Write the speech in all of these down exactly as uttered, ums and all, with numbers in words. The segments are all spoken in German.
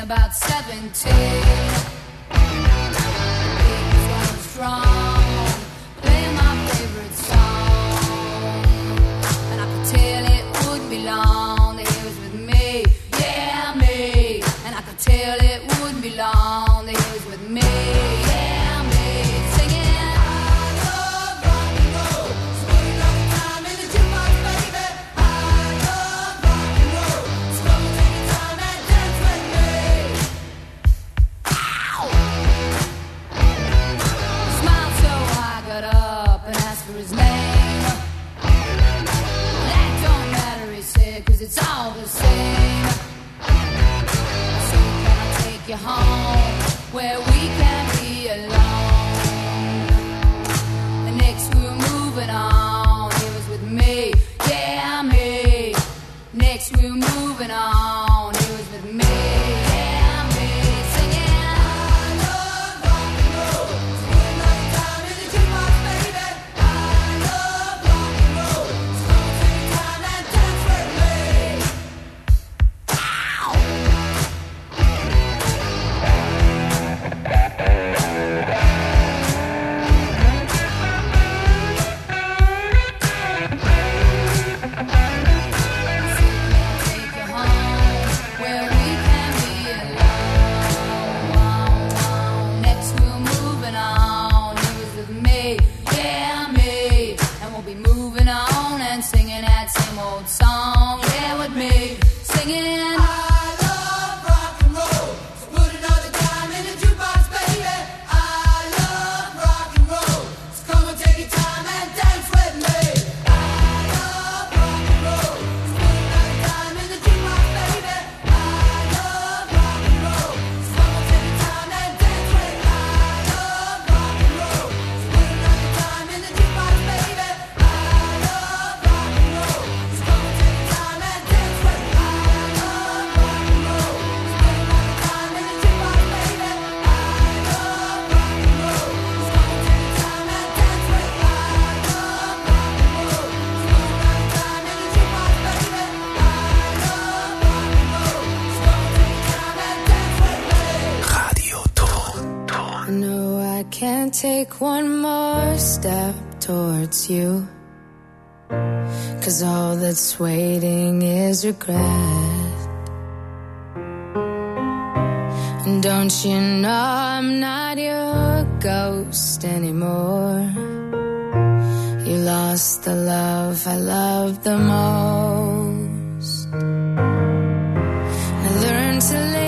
about seventeen. Things were strong, playing my favorite song, and I could tell it wouldn't be long that he was with me, yeah me. And I could tell it wouldn't be long that he was with me, yeah me. Singing. It's all the same. So can I take you home where we can be alone? The next we were moving on, he was with me, yeah me. Next we were moving on, he was with me, yeah me. Singing, I love rock and roll. Spend all your time in the jukebox, baby. I love rock and roll. So take your time and dance with me. Song, yeah, with me, singing. I love rock and roll, so put another dime in the jukebox, baby. I love rock and roll, so come and take your time and dance with me. I love rock and roll, so put another dime in the jukebox, baby. I love rock and roll, so come and take your time and dance with me. I love rock and roll, so put another dime in the jukebox, baby. I love rock and roll. Can't take one more step towards you, 'cause all that's waiting is regret. And don't you know I'm not your ghost anymore? You lost the love I loved the most. I learned to live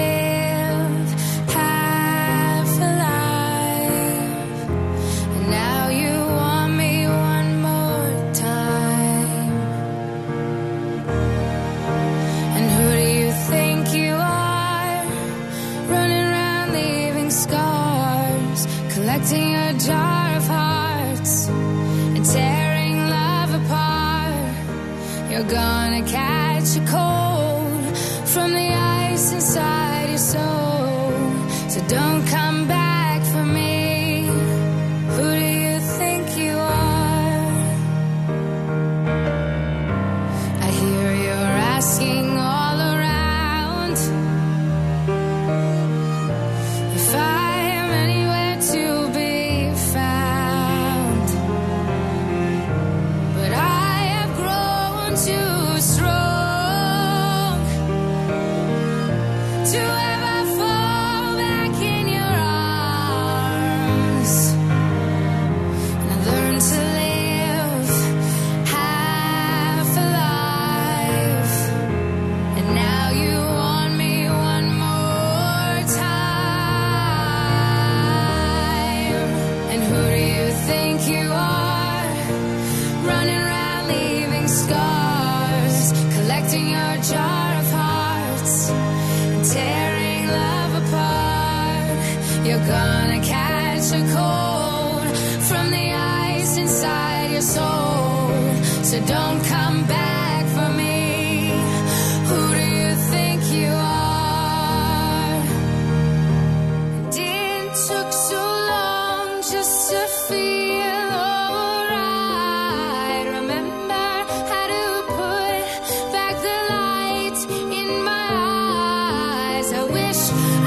collecting a jar of hearts and tearing love apart. You're gonna catch a cold from the ice inside your soul. So don't come back for me. Who do you think you are? I hear you're asking all around if I gonna catch a cold from the ice inside your soul. So don't come back for me. Who do you think you are? And it took so long just to feel alright. Remember how to put back the light in my eyes. I wish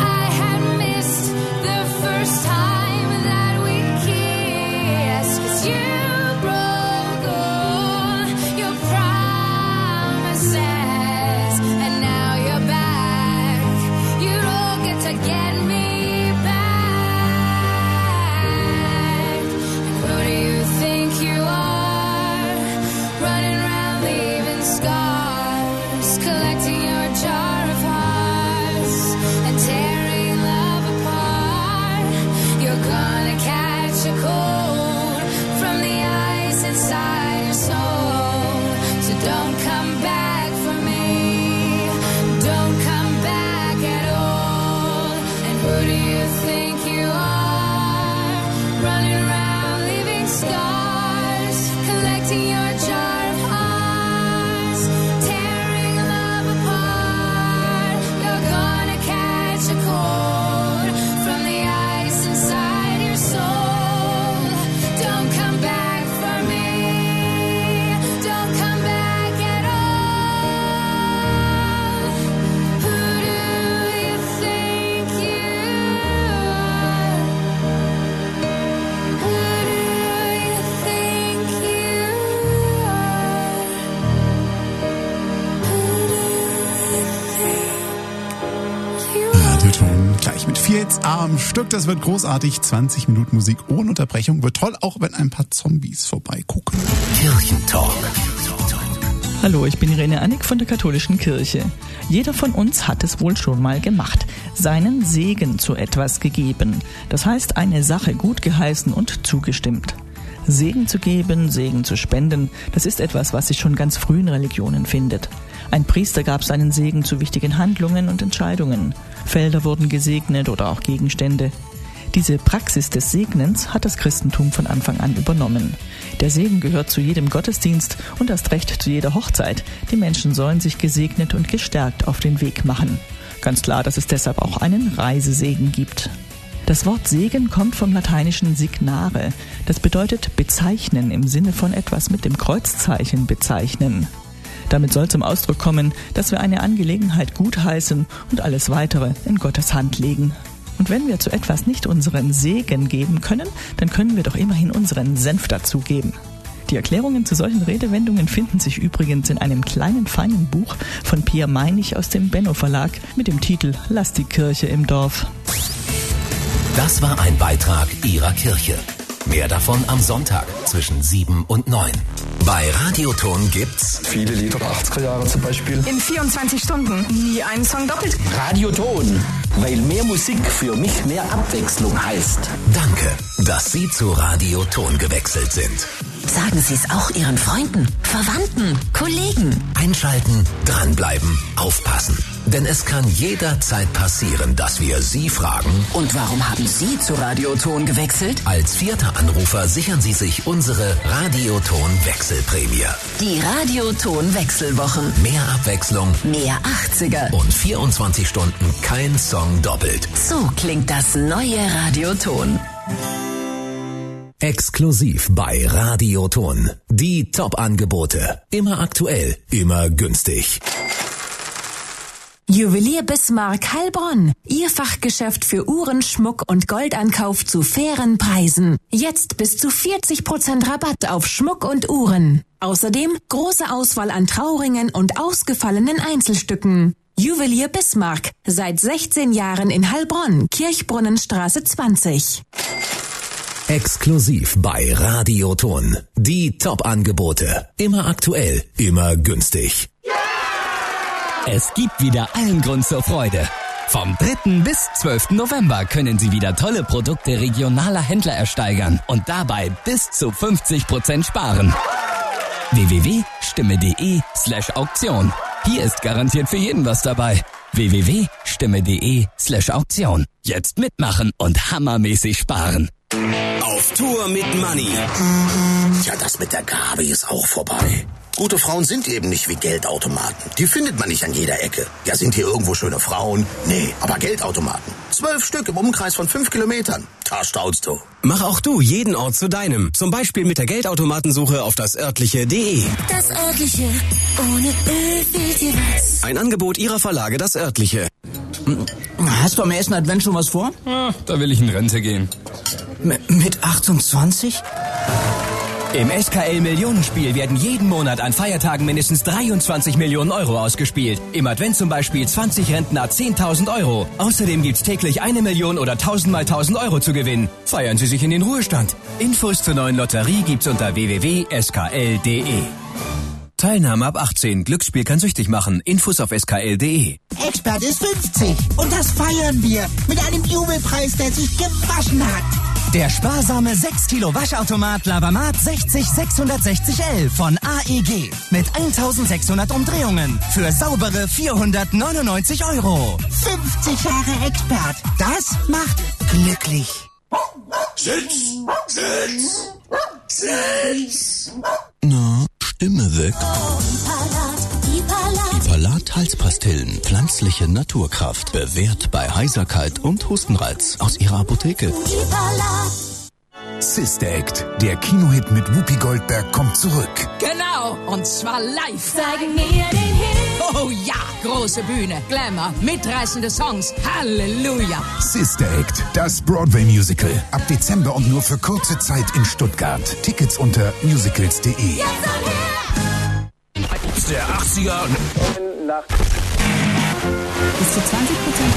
Band mit vier Hits am Stück. Das wird großartig. zwanzig Minuten Musik ohne Unterbrechung. Wird toll, auch wenn ein paar Zombies vorbeigucken. Kirchentalk. Hallo, ich bin Irene Annick von der Katholischen Kirche. Jeder von uns hat es wohl schon mal gemacht. Seinen Segen zu etwas gegeben. Das heißt, eine Sache gut geheißen und zugestimmt. Segen zu geben, Segen zu spenden, das ist etwas, was sich schon ganz früh in Religionen findet. Ein Priester gab seinen Segen zu wichtigen Handlungen und Entscheidungen. Felder wurden gesegnet oder auch Gegenstände. Diese Praxis des Segnens hat das Christentum von Anfang an übernommen. Der Segen gehört zu jedem Gottesdienst und erst recht zu jeder Hochzeit. Die Menschen sollen sich gesegnet und gestärkt auf den Weg machen. Ganz klar, dass es deshalb auch einen Reisesegen gibt. Das Wort Segen kommt vom lateinischen signare. Das bedeutet bezeichnen im Sinne von etwas mit dem Kreuzzeichen bezeichnen. Damit soll zum Ausdruck kommen, dass wir eine Angelegenheit gutheißen und alles Weitere in Gottes Hand legen. Und wenn wir zu etwas nicht unseren Segen geben können, dann können wir doch immerhin unseren Senf dazugeben. Die Erklärungen zu solchen Redewendungen finden sich übrigens in einem kleinen, feinen Buch von Pia Meinig aus dem Benno Verlag mit dem Titel Lass die Kirche im Dorf. Das war ein Beitrag Ihrer Kirche. Mehr davon am Sonntag zwischen sieben und neun. Bei Radioton gibt's viele Lieder der achtziger Jahre zum Beispiel. In vierundzwanzig Stunden nie einen Song doppelt. Radioton, weil mehr Musik für mich mehr Abwechslung heißt. Danke, dass Sie zu Radioton gewechselt sind. Sagen Sie es auch Ihren Freunden, Verwandten, Kollegen. Einschalten, dranbleiben, aufpassen. Denn es kann jederzeit passieren, dass wir Sie fragen: Und warum haben Sie zu Radioton gewechselt? Als vierter Anrufer sichern Sie sich unsere Radioton-Wechselprämie. Die Radioton-Wechselwochen. Mehr Abwechslung, mehr achtziger und vierundzwanzig Stunden kein Song doppelt. So klingt das neue Radioton. Exklusiv bei Radioton. Die Top-Angebote. Immer aktuell, immer günstig. Juwelier Bismarck Heilbronn. Ihr Fachgeschäft für Uhren, Schmuck und Goldankauf zu fairen Preisen. Jetzt bis zu vierzig Prozent Rabatt auf Schmuck und Uhren. Außerdem große Auswahl an Trauringen und ausgefallenen Einzelstücken. Juwelier Bismarck. Seit sechzehn Jahren in Heilbronn. Kirchbrunnenstraße zwanzig. Exklusiv bei Radioton. Die Top-Angebote. Immer aktuell, immer günstig. Es gibt wieder allen Grund zur Freude. Vom dritten bis zwölften November können Sie wieder tolle Produkte regionaler Händler ersteigern und dabei bis zu fünfzig Prozent sparen. w w w punkt stimme punkt de slash Auktion. Hier ist garantiert für jeden was dabei. w w w punkt stimme punkt de slash Auktion. Jetzt mitmachen und hammermäßig sparen. Auf Tour mit Money. Ja, das mit der Gabe ist auch vorbei. Gute Frauen sind eben nicht wie Geldautomaten. Die findet man nicht an jeder Ecke. Ja, sind hier irgendwo schöne Frauen? Nee, aber Geldautomaten. Zwölf Stück im Umkreis von fünf Kilometern. Da staunst du. Mach auch du jeden Ort zu deinem. Zum Beispiel mit der Geldautomatensuche auf das örtliche punkt de. Das örtliche, ohne Ö fehlt dir was. Ein Angebot Ihrer Verlage, das örtliche. Hast du am ersten Advent schon was vor? Ah, da will ich in Rente gehen. M- mit achtundzwanzig? Im S K L-Millionenspiel werden jeden Monat an Feiertagen mindestens dreiundzwanzig Millionen Euro ausgespielt. Im Advent zum Beispiel zwanzig Rentner zehntausend Euro. Außerdem gibt's täglich eine Million oder tausend mal tausend Euro zu gewinnen. Feiern Sie sich in den Ruhestand. Infos zur neuen Lotterie gibt's unter w w w punkt s k l punkt de. Teilnahme ab achtzehn. Glücksspiel kann süchtig machen. Infos auf s k l punkt de. Expert ist fünfzig und das feiern wir mit einem Jubelpreis, der sich gewaschen hat. Der sparsame sechs Kilo Waschautomat Lavamat sechzig sechshundertsechzig L von A E G mit eintausendsechshundert Umdrehungen für saubere vierhundertneunundneunzig Euro. fünfzig Jahre Expert, das macht glücklich. Sitz, Sitz, Sitz. Na, Stimme weg. Ipalat-Halspastillen, pflanzliche Naturkraft, bewährt bei Heiserkeit und Hustenreiz aus Ihrer Apotheke. Sister Act, der Kinohit mit Whoopi Goldberg kommt zurück. Genau, und zwar live. Zeigen mir den Hit. Oh ja, große Bühne, Glamour, mitreißende Songs, Halleluja. Sister Act, das Broadway-Musical. Ab Dezember und nur für kurze Zeit in Stuttgart. Tickets unter musicals punkt de. Jetzt Der achtziger. Bis zu zwanzig Prozent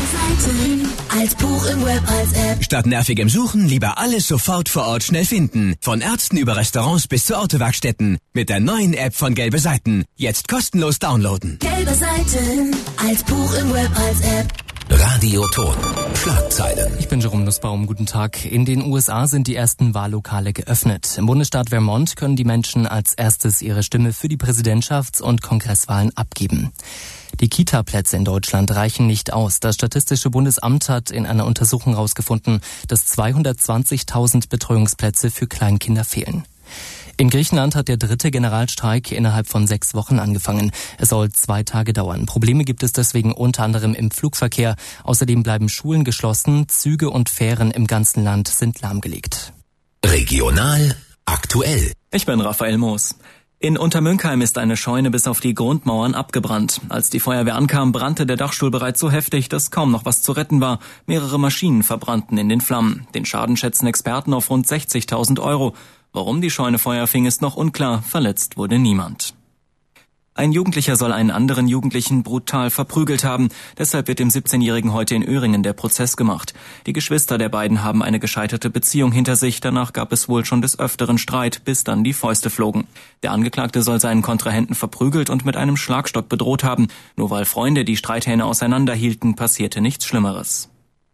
Seiten als Buch im Web als App. Statt nervigem Suchen lieber alles sofort vor Ort schnell finden. Von Ärzten über Restaurants bis zu Autowerkstätten. Mit der neuen App von Gelbe Seiten. Jetzt kostenlos downloaden. Gelbe Seiten als Buch im Web als App. Radioton. Schlagzeilen. Ich bin Jerome Nussbaum. Guten Tag. In den U S A sind die ersten Wahllokale geöffnet. Im Bundesstaat Vermont können die Menschen als erstes ihre Stimme für die Präsidentschafts- und Kongresswahlen abgeben. Die Kita-Plätze in Deutschland reichen nicht aus. Das Statistische Bundesamt hat in einer Untersuchung herausgefunden, dass zweihundertzwanzigtausend Betreuungsplätze für Kleinkinder fehlen. In Griechenland hat der dritte Generalstreik innerhalb von sechs Wochen angefangen. Es soll zwei Tage dauern. Probleme gibt es deswegen unter anderem im Flugverkehr. Außerdem bleiben Schulen geschlossen, Züge und Fähren im ganzen Land sind lahmgelegt. Regional aktuell. Ich bin Raphael Moos. In Untermünkheim ist eine Scheune bis auf die Grundmauern abgebrannt. Als die Feuerwehr ankam, brannte der Dachstuhl bereits so heftig, dass kaum noch was zu retten war. Mehrere Maschinen verbrannten in den Flammen. Den Schaden schätzen Experten auf rund sechzigtausend Euro. Warum die Scheune Feuer fing, ist noch unklar. Verletzt wurde niemand. Ein Jugendlicher soll einen anderen Jugendlichen brutal verprügelt haben. Deshalb wird dem siebzehnjährigen heute in Öhringen der Prozess gemacht. Die Geschwister der beiden haben eine gescheiterte Beziehung hinter sich. Danach gab es wohl schon des Öfteren Streit, bis dann die Fäuste flogen. Der Angeklagte soll seinen Kontrahenten verprügelt und mit einem Schlagstock bedroht haben. Nur weil Freunde die Streithähne auseinanderhielten, passierte nichts Schlimmeres.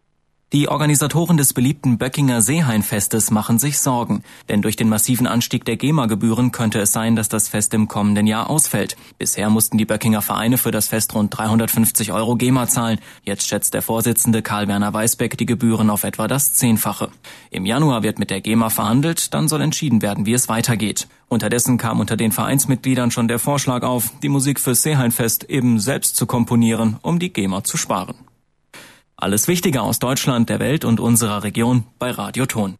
Die Organisatoren des beliebten Böckinger Seehainfestes machen sich Sorgen. Denn durch den massiven Anstieg der GEMA-Gebühren könnte es sein, dass das Fest im kommenden Jahr ausfällt. Bisher mussten die Böckinger Vereine für das Fest rund dreihundertfünfzig Euro GEMA zahlen. Jetzt schätzt der Vorsitzende Karl-Werner Weisbeck die Gebühren auf etwa das Zehnfache. Im Januar wird mit der GEMA verhandelt, dann soll entschieden werden, wie es weitergeht. Unterdessen kam unter den Vereinsmitgliedern schon der Vorschlag auf, die Musik fürs Seehainfest eben selbst zu komponieren, um die GEMA zu sparen. Alles Wichtige aus Deutschland, der Welt und unserer Region bei Radioton.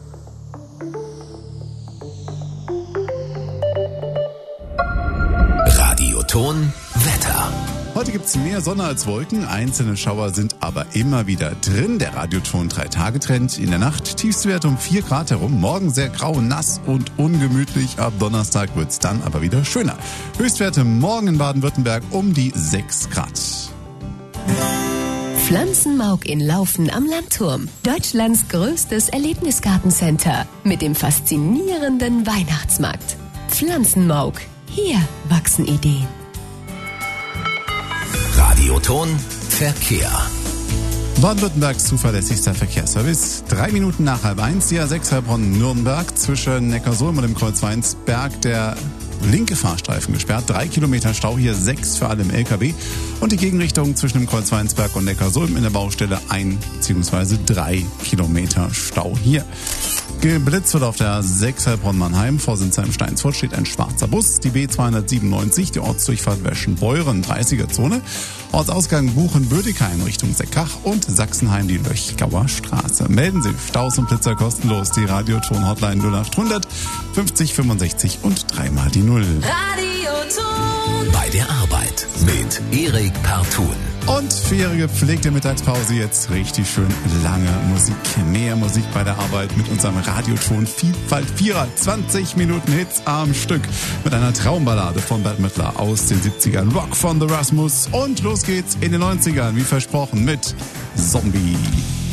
Radioton Wetter. Heute gibt's mehr Sonne als Wolken, einzelne Schauer sind aber immer wieder drin. Der Radioton drei Tage Trend in der Nacht, Tiefstwert um vier Grad herum, morgen sehr grau, nass und ungemütlich. Ab Donnerstag wird's dann aber wieder schöner. Höchstwerte morgen in Baden-Württemberg um die sechs Grad. Pflanzenmauk in Laufen am Landturm. Deutschlands größtes Erlebnisgartencenter mit dem faszinierenden Weihnachtsmarkt. Pflanzenmauk. Hier wachsen Ideen. Radioton Verkehr. Baden-Württembergs zuverlässigster Verkehrsservice. Drei Minuten nach halb eins, die A sechs Heilbronn-Nürnberg zwischen Neckarsulm und dem Kreuz Weinsberg. Der linke Fahrstreifen gesperrt, drei Kilometer Stau, hier sechs für alle im L K W. Und die Gegenrichtung zwischen dem Kreuz Weinsberg und Neckarsulm in der Baustelle ein bzw. drei Kilometer Stau hier. Geblitzt wird auf der A sechs Heilbronn-Mannheim. Vor Sinsheim-Steinsfurt steht ein schwarzer Bus. Die B zweihundertsiebenundneunzig, die Ortsdurchfahrt Weschenbeuren, dreißiger Zone. Ortsausgang Buchen-Bödigheim Richtung Seckach und Sachsenheim die Löchgauer Straße. Melden Sie Staus und Blitzer kostenlos. Die Radioton-Hotline null acht hundert fünfzig fünfundsechzig und dreimal die Null. Radioton bei der Arbeit mit Erik Parthun. Und für Ihre gepflegte Mittagspause jetzt richtig schön lange Musik. Mehr Musik bei der Arbeit mit unserem Radioton Vielfalt Vierer. zwanzig Minuten Hits am Stück mit einer Traumballade von Bette Midler aus den siebzigern. Rock von The Rasmus. Und los geht's in den neunzigern, wie versprochen, mit Zombie.